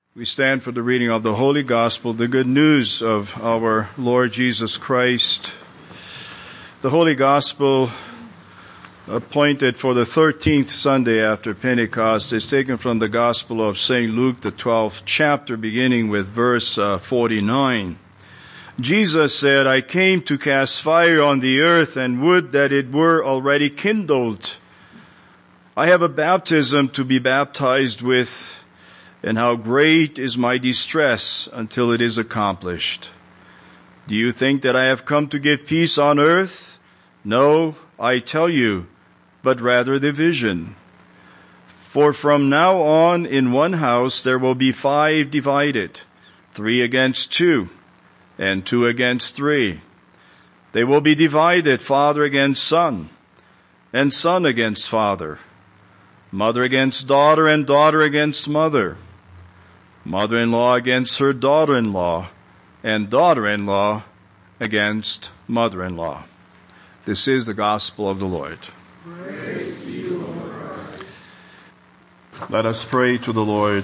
We stand for the reading of the Holy Gospel, the good news of our Lord Jesus Christ. The Holy Gospel, appointed for the 13th Sunday after Pentecost, is taken from the Gospel of St. Luke, the 12th chapter, beginning with verse 49. Jesus said, "I came to cast fire on the earth, and would that it were already kindled. I have a baptism to be baptized with, and how great is my distress until it is accomplished. Do you think that I have come to give peace on earth? No, I tell you, but rather division. For from now on in one house there will be 5 divided, 3 against 2, and 2 against 3. They will be divided, father against son, and son against father, mother against daughter, and daughter against mother, mother-in-law against her daughter-in-law, and daughter-in-law against mother-in-law." This is the gospel of the Lord. Praise to you, Lord Christ. Let us pray to the Lord.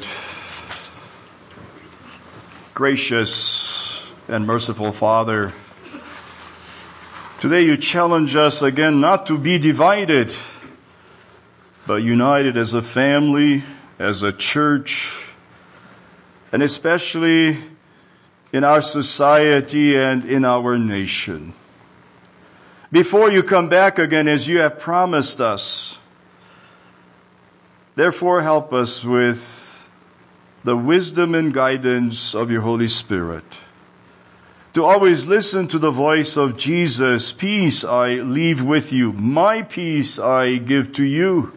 Gracious and merciful Father, today you challenge us again not to be divided, but united as a family, as a church, and especially in our society and in our nation. Before you come back again as you have promised us, therefore help us with the wisdom and guidance of your Holy Spirit, to always listen to the voice of Jesus. "Peace I leave with you, my peace I give to you.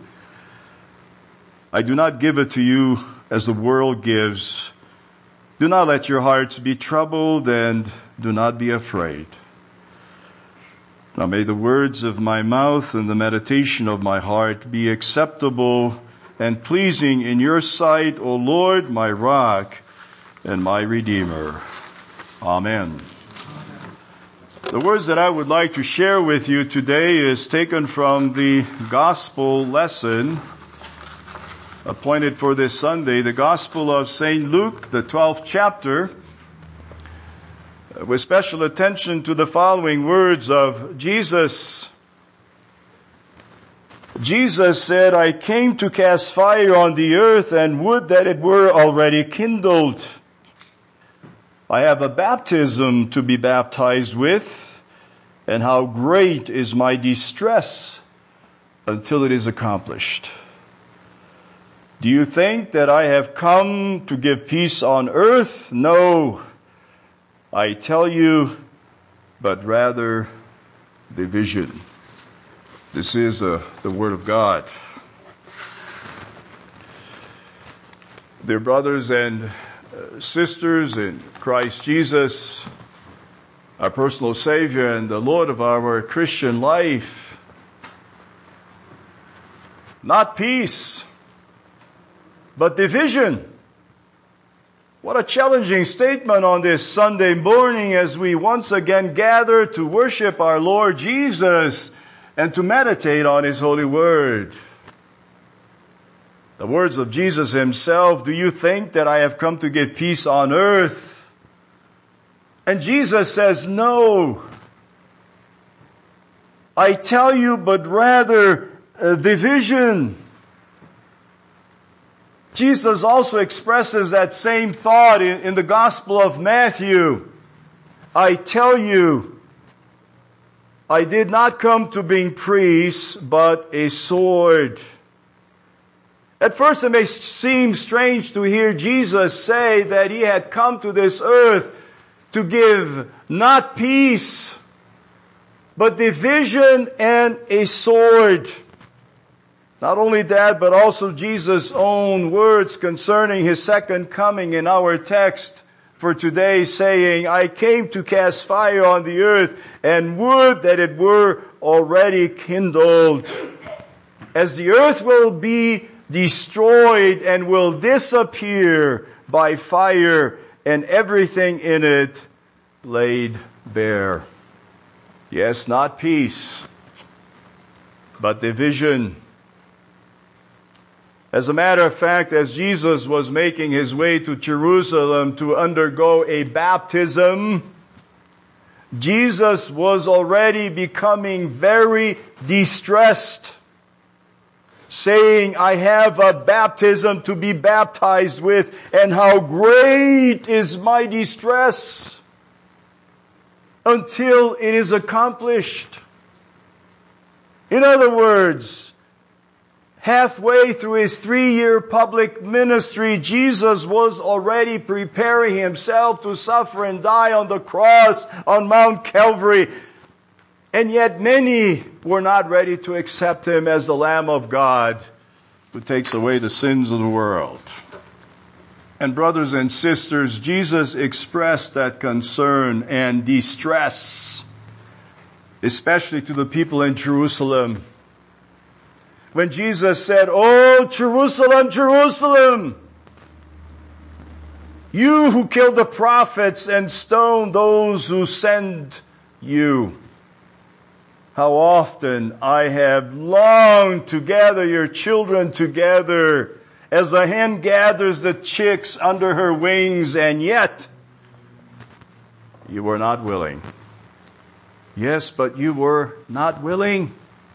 I do not give it to you as the world gives. Do not let your hearts be troubled, and do not be afraid." Now may the words of my mouth and the meditation of my heart be acceptable and pleasing in your sight, O Lord, my rock and my redeemer. Amen. The words that I would like to share with you today is taken from the gospel lesson appointed for this Sunday, the Gospel of St. Luke, the 12th chapter, with special attention to the following words of Jesus. Jesus said, "I came to cast fire on the earth, and would that it were already kindled. I have a baptism to be baptized with, and how great is my distress until it is accomplished. Do you think that I have come to give peace on earth? No, I tell you, but rather division." This is the Word of God. Dear brothers and sisters in Christ Jesus, our personal Savior and the Lord of our Christian life, not peace, but division. What a challenging statement on this Sunday morning as we once again gather to worship our Lord Jesus and to meditate on His holy word. The words of Jesus Himself, "Do you think that I have come to give peace on earth?" And Jesus says, "No, I tell you, but rather division." Jesus also expresses that same thought in the Gospel of Matthew. "I tell you, I did not come to bring peace, but a sword." At first it may seem strange to hear Jesus say that He had come to this earth to give not peace, but division and a sword. Not only that, but also Jesus' own words concerning His second coming in our text for today, saying, "I came to cast fire on the earth, and would that it were already kindled." As the earth will be destroyed and will disappear by fire, and everything in it laid bare. Yes, not peace, but division. As a matter of fact, as Jesus was making his way to Jerusalem to undergo a baptism, Jesus was already becoming very distressed, saying, I have a baptism to be baptized with, and how great is my distress until it is accomplished. In other words, halfway through his 3-year public ministry, Jesus was already preparing himself to suffer and die on the cross on Mount Calvary. And yet many were not ready to accept him as the Lamb of God who takes away the sins of the world. And brothers and sisters, Jesus expressed that concern and distress, especially to the people in Jerusalem. When Jesus said, "Oh, Jerusalem, Jerusalem, you who killed the prophets and stoned those who sent you. How often I have longed to gather your children together as a hen gathers the chicks under her wings, and yet you were not willing." Yes, but you were not willing.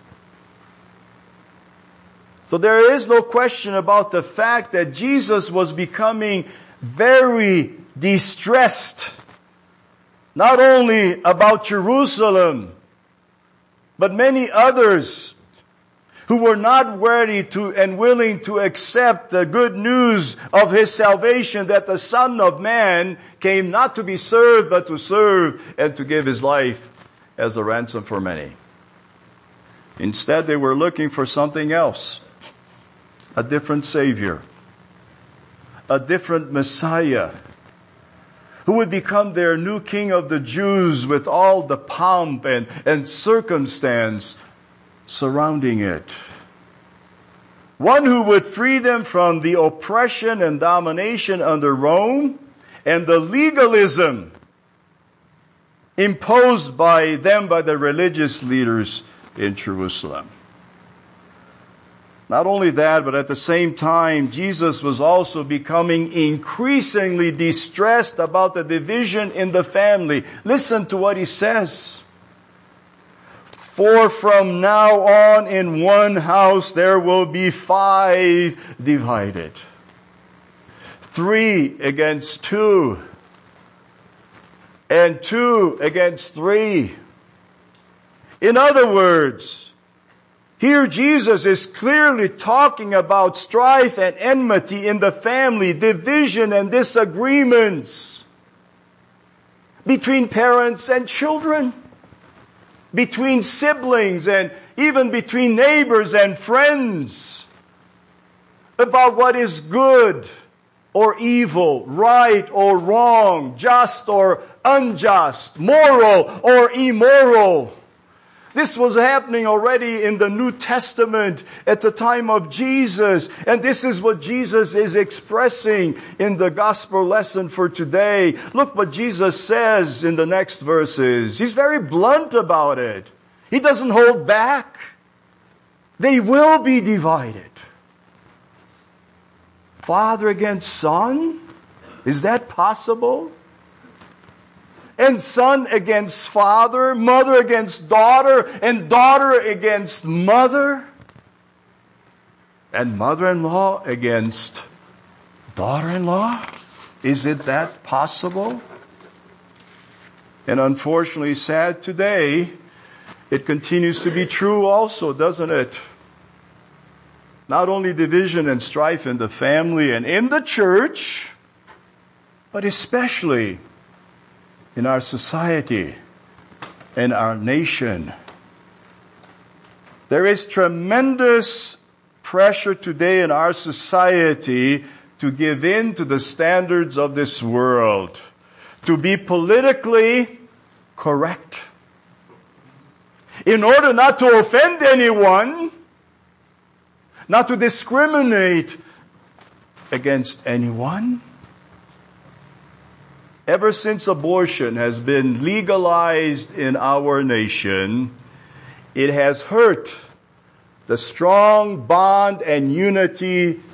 So there is no question about the fact that Jesus was becoming very distressed, not only about Jerusalem, but many others who were not ready to and willing to accept the good news of his salvation, that the Son of Man came not to be served, but to serve and to give his life as a ransom for many. Instead, they were looking for something else. A different Savior, a different Messiah, who would become their new King of the Jews with all the pomp and circumstance surrounding it. One who would free them from the oppression and domination under Rome and the legalism imposed by them by the religious leaders in Jerusalem. Not only that, but at the same time, Jesus was also becoming increasingly distressed about the division in the family. Listen to what he says. "For from now on in one house there will be 5 divided. 3 against 2, and 2 against 3. In other words, here Jesus is clearly talking about strife and enmity in the family, division and disagreements between parents and children, between siblings, and even between neighbors and friends, about what is good or evil, right or wrong, just or unjust, moral or immoral. This was happening already in the New Testament at the time of Jesus. And this is what Jesus is expressing in the gospel lesson for today. Look what Jesus says in the next verses. He's very blunt about it. He doesn't hold back. They will be divided. Father against son? Is that possible? And son against father, mother against daughter, and daughter against mother, and mother-in-law against daughter-in-law? Is it that possible? And unfortunately, sad today, it continues to be true also, doesn't it? Not only division and strife in the family and in the church, but especially in our society and our nation. There is tremendous pressure today in our society to give in to the standards of this world, to be politically correct, in order not to offend anyone, not to discriminate against anyone. Ever since abortion has been legalized in our nation, it has hurt the strong bond and unity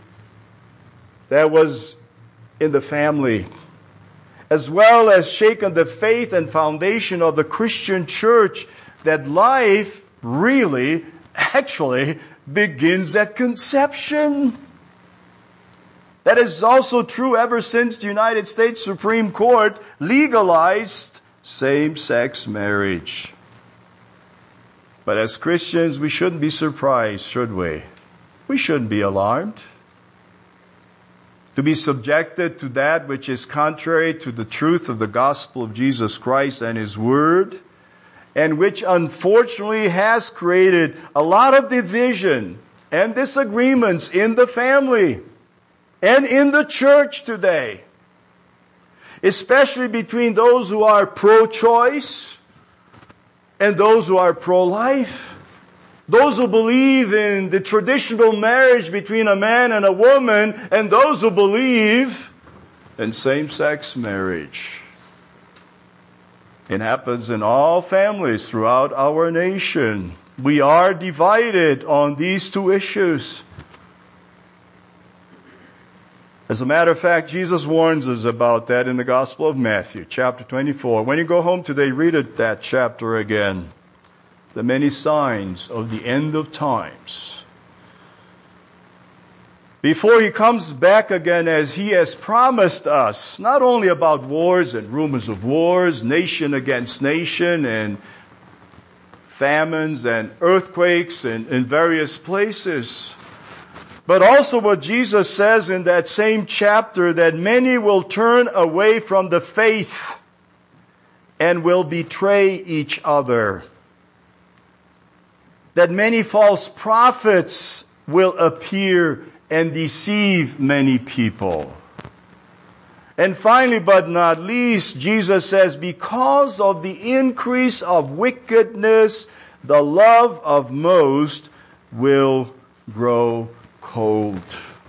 that was in the family, as well as shaken the faith and foundation of the Christian church, that life really, actually begins at conception. That is also true ever since the United States Supreme Court legalized same-sex marriage. But as Christians, we shouldn't be surprised, should we? We shouldn't be alarmed. To be subjected to that which is contrary to the truth of the gospel of Jesus Christ and His Word, and which unfortunately has created a lot of division and disagreements in the family and in the church today, especially between those who are pro-choice and those who are pro-life. Those who believe in the traditional marriage between a man and a woman, and those who believe in same-sex marriage. It happens in all families throughout our nation. We are divided on these two issues. As a matter of fact, Jesus warns us about that in the Gospel of Matthew, chapter 24. When you go home today, read that chapter again. The many signs of the end of times. Before He comes back again, as He has promised us, not only about wars and rumors of wars, nation against nation, and famines and earthquakes in various places, but also what Jesus says in that same chapter, that many will turn away from the faith and will betray each other. That many false prophets will appear and deceive many people. And finally, but not least, Jesus says, because of the increase of wickedness, the love of most will grow cold.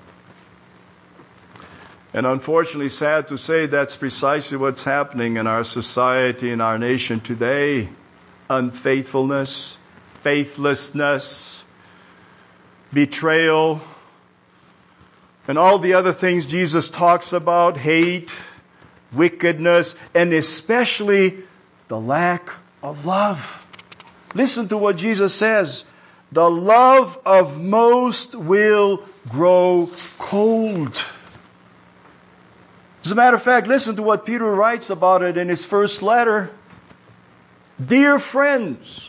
And unfortunately, sad to say, that's precisely what's happening in our society, in our nation today. Unfaithfulness, faithlessness, betrayal, and all the other things Jesus talks about, hate, wickedness, and especially the lack of love. Listen to what Jesus says. The love of most will grow cold. As a matter of fact, listen to what Peter writes about it in his first letter. Dear friends,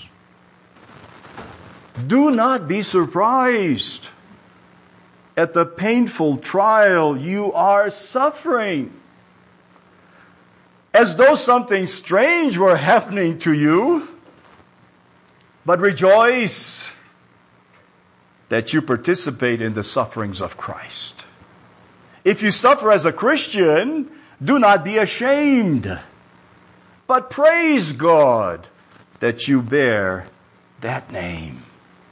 do not be surprised at the painful trial you are suffering, as though something strange were happening to you, but rejoice that you participate in the sufferings of Christ. If you suffer as a Christian, do not be ashamed, but praise God that you bear that name.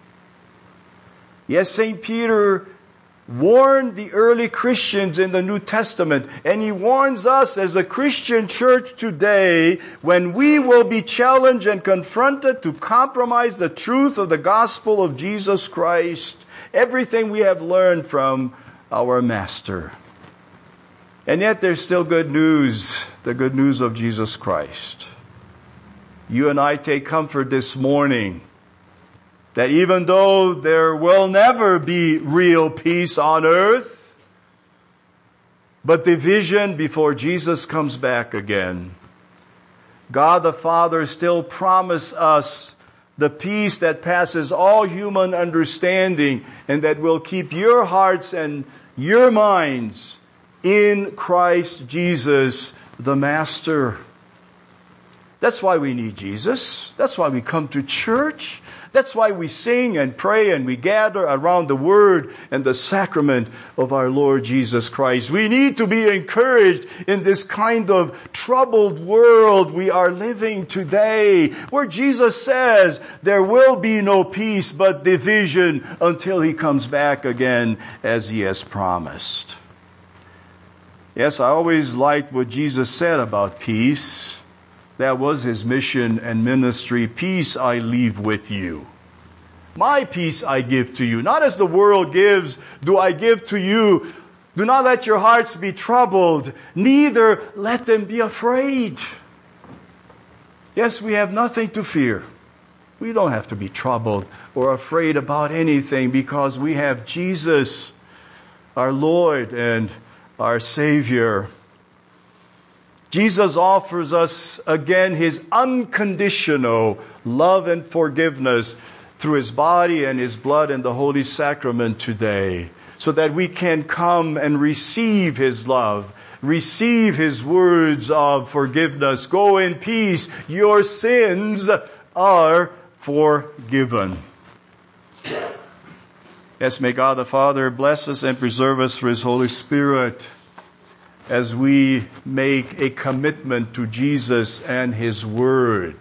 Yes, St. Peter warned the early Christians in the New Testament, and he warns us as a Christian church today, when we will be challenged and confronted to compromise the truth of the gospel of Jesus Christ, everything we have learned from our Master. And yet there's still good news, the good news of Jesus Christ. You and I take comfort this morning that even though there will never be real peace on earth, but division before Jesus comes back again, God the Father still promised us the peace that passes all human understanding, and that will keep your hearts and your minds in Christ Jesus the Master. That's why we need Jesus. That's why we come to church. That's why we sing and pray and we gather around the Word and the sacrament of our Lord Jesus Christ. We need to be encouraged in this kind of troubled world we are living today, where Jesus says there will be no peace but division until He comes back again as He has promised. Yes, I always liked what Jesus said about peace. That was His mission and ministry. Peace I leave with you. My peace I give to you. Not as the world gives, do I give to you. Do not let your hearts be troubled, neither let them be afraid. Yes, we have nothing to fear. We don't have to be troubled or afraid about anything because we have Jesus, our Lord and our Savior. Jesus offers us again His unconditional love and forgiveness through His body and His blood and the Holy Sacrament today, so that we can come and receive His love, receive His words of forgiveness. Go in peace, your sins are forgiven. Yes, may God the Father bless us and preserve us through His Holy Spirit as we make a commitment to Jesus and His Word.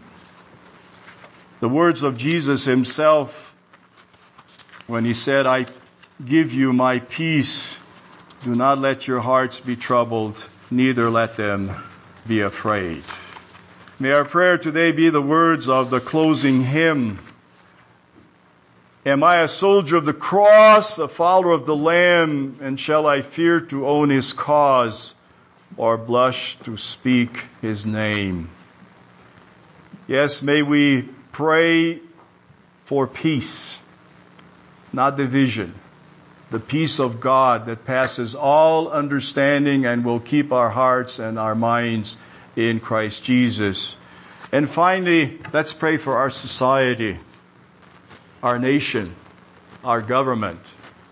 The words of Jesus Himself when He said, I give you my peace. Do not let your hearts be troubled, neither let them be afraid. May our prayer today be the words of the closing hymn. Am I a soldier of the cross, a follower of the Lamb, and shall I fear to own His cause, or blush to speak His name? Yes, may we pray for peace, not division. The peace of God that passes all understanding and will keep our hearts and our minds in Christ Jesus. And finally, let's pray for our society, our nation, our government,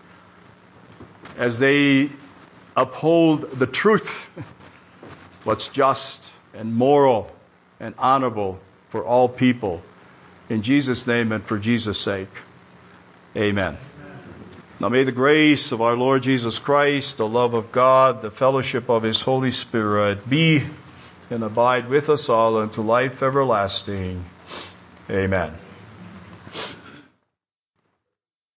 as they uphold the truth, what's just and moral and honorable for all people. In Jesus' name and for Jesus' sake, amen. Now may the grace of our Lord Jesus Christ, the love of God, the fellowship of His Holy Spirit be and abide with us all unto life everlasting. Amen.